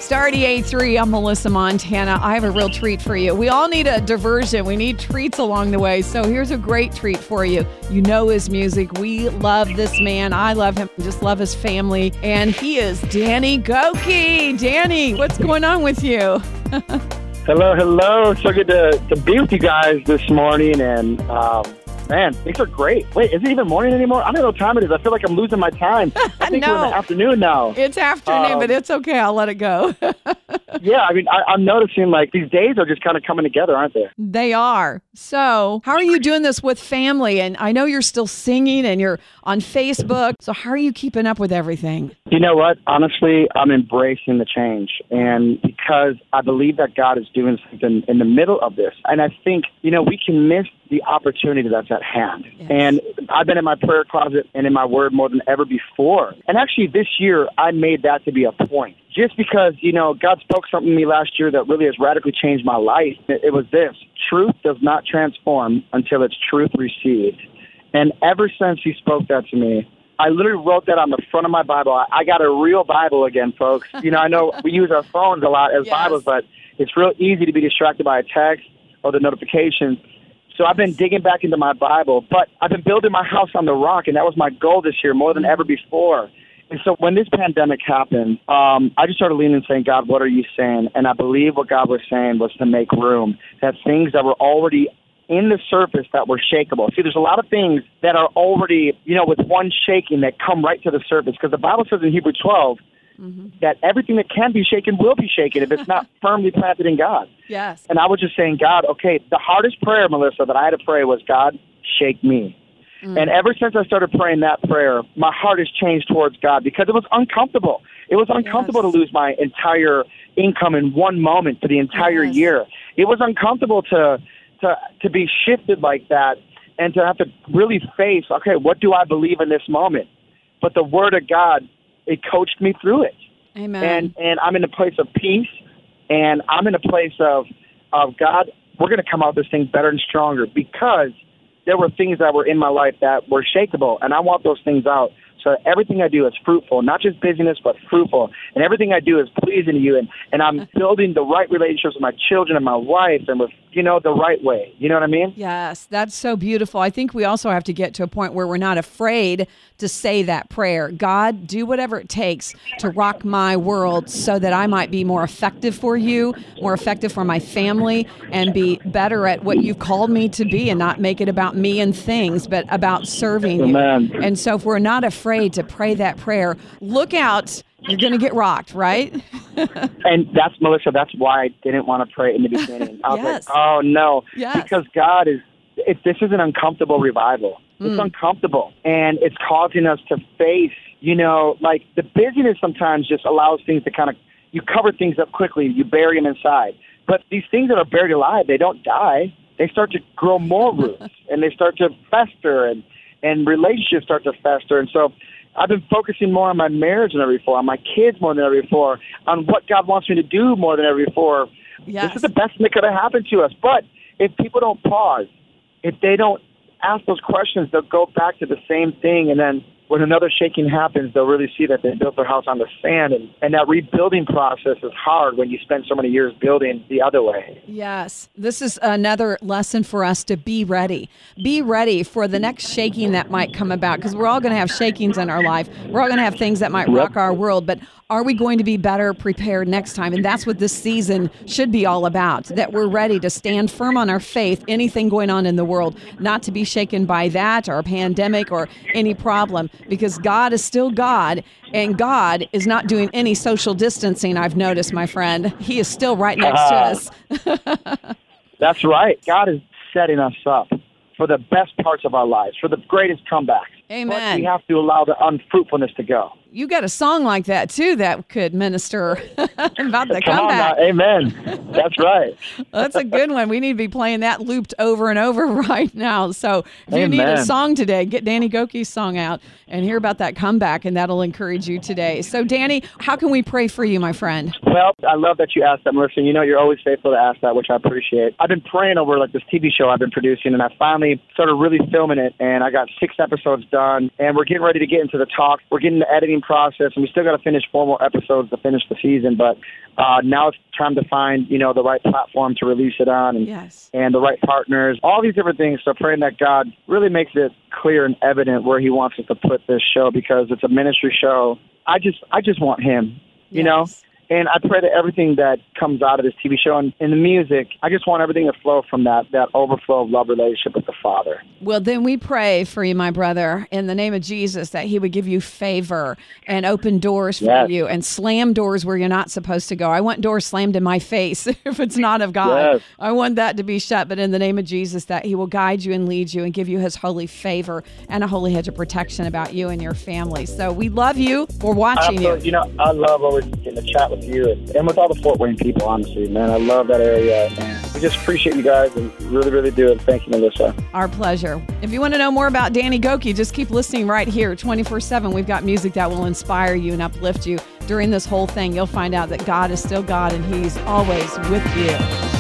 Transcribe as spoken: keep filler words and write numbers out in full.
Starty A three, I'm Melissa Montana. I have a real treat for you. We all need a diversion. We need treats along the way. So here's a great treat for you. You know his music. We love this man. I love him. Just love his family. And he is Danny Gokey. Danny, what's going on with you? Hello, hello. So good to, to be with you guys this morning. And, um, man, things are great. Wait, is it even morning anymore? I don't know what time it is. I feel like I'm losing my time. I think no. we're in the afternoon now. It's afternoon, um, but it's okay. I'll let it go. Yeah, I mean, I, I'm noticing like these days are just kind of coming together, aren't they? They are. So how are you doing this with family? And I know you're still singing and you're on Facebook. So how are you keeping up with everything? You know what? Honestly, I'm embracing the change. And because I believe that God is doing something in the middle of this. And I think, you know, we can miss the opportunity that's at hand. Yes. And I've been in my prayer closet and in my word more than ever before. And actually this year, I made that to be a point. Just because, you know, God spoke something to me last year that really has radically changed my life. It, it was this: truth does not transform until it's truth received. And ever since he spoke that to me, I literally wrote that on the front of my Bible. I, I got a real Bible again, folks. You know, I know we use our phones a lot as yes. Bibles, but it's real easy to be distracted by a text or the notifications. So I've been digging back into my Bible, but I've been building my house on the rock, and that was my goal this year more than ever before. And so when this pandemic happened, um, I just started leaning and saying, God, what are you saying? And I believe what God was saying was to make room, that things that were already in the surface that were shakeable. See, there's a lot of things that are already, you know, with one shaking that come right to the surface. Because the Bible says in Hebrews twelve mm-hmm. that everything that can be shaken will be shaken if it's not firmly planted in God. Yes. And I was just saying, God, okay, the hardest prayer, Melissa, that I had to pray was, God, shake me. Mm. And ever since I started praying that prayer, my heart has changed towards God because it was uncomfortable. It was uncomfortable yes. to lose my entire income in one moment for the entire yes. year. It was uncomfortable to, to, to be shifted like that and to have to really face, okay, what do I believe in this moment? But the Word of God, it coached me through it. Amen. And and I'm in a place of peace, and I'm in a place of, of God, we're going to come out of this thing better and stronger because there were things that were in my life that were shakeable, and I want those things out. So everything I do is fruitful, not just busyness, but fruitful. And everything I do is pleasing to you. And, and I'm building the right relationships with my children and my wife and with, you know, the right way. You know what I mean? Yes, that's so beautiful. I think we also have to get to a point where we're not afraid to say that prayer. God, do whatever it takes to rock my world so that I might be more effective for you, more effective for my family, and be better at what you've called me to be and not make it about me and things, but about serving Amen. you. And so if we're not afraid to pray that prayer, look out, you're going to get rocked, right? And that's, Melissa, that's why I didn't want to pray in the beginning. I was yes. like, oh, no, yes. because God is, it, this is an uncomfortable revival. It's mm. uncomfortable, and it's causing us to face, you know, like the busyness sometimes just allows things to kind of, you cover things up quickly, you bury them inside. But these things that are buried alive, they don't die. They start to grow more roots, and they start to fester, and, and relationships start to fester. And so I've been focusing more on my marriage than ever before, on my kids more than ever before, on what God wants me to do more than ever before. Yes. This is the best thing that could have happened to us. But if people don't pause, if they don't ask those questions, they'll go back to the same thing, and then when another shaking happens, they'll really see that they built their house on the sand. And, and that rebuilding process is hard when you spend so many years building the other way. Yes. This is another lesson for us to be ready. Be ready for the next shaking that might come about, because we're all going to have shakings in our life. We're all going to have things that might rock our world. But are we going to be better prepared next time? And that's what this season should be all about, that we're ready to stand firm on our faith, anything going on in the world, not to be shaken by that or a pandemic or any problem, because God is still God, and God is not doing any social distancing, I've noticed, my friend. He is still right next uh, to us. That's right. God is setting us up for the best parts of our lives, for the greatest comebacks. Amen. But we have to allow the unfruitfulness to go. You got a song like that, too, that could minister about the Come comeback. On now. Amen. That's right. That's a good one. We need to be playing that looped over and over right now. So if Amen. you need a song today, get Danny Gokey's song out and hear about that comeback, and that'll encourage you today. So, Danny, how can we pray for you, my friend? Well, I love that you asked that, Melissa. You know, you're always faithful to ask that, which I appreciate. I've been praying over like this T V show I've been producing, and I finally started really filming it, and I got six episodes done, and we're getting ready to get into the talks. We're getting the editing process, and we still got to finish four more episodes to finish the season. But uh, now it's time to find, you know, the right platform to release it on, and yes. and the right partners, all these different things. So praying that God really makes it clear and evident where He wants us to put this show, because it's a ministry show. I just I just want Him, you yes. know. And I pray that everything that comes out of this T V show and in the music, I just want everything to flow from that, that overflow of love relationship with the Father. Well, then we pray for you, my brother, in the name of Jesus, that He would give you favor and open doors for yes. you and slam doors where you're not supposed to go. I want doors slammed in my face if it's not of God. Yes. I want that to be shut. But in the name of Jesus, that He will guide you and lead you and give you His holy favor and a holy hedge of protection about you and your family. So we love you. We're watching you. You know, I love always getting to chat with you and with all the Fort Wayne people, honestly, man. I love that area, and we just appreciate you guys and really, really do it. Thank you, Melissa. Our pleasure. If you want to know more about Danny Gokey, just keep listening right here, twenty-four seven. We've got music that will inspire you and uplift you during this whole thing. You'll find out that God is still God, and He's always with you.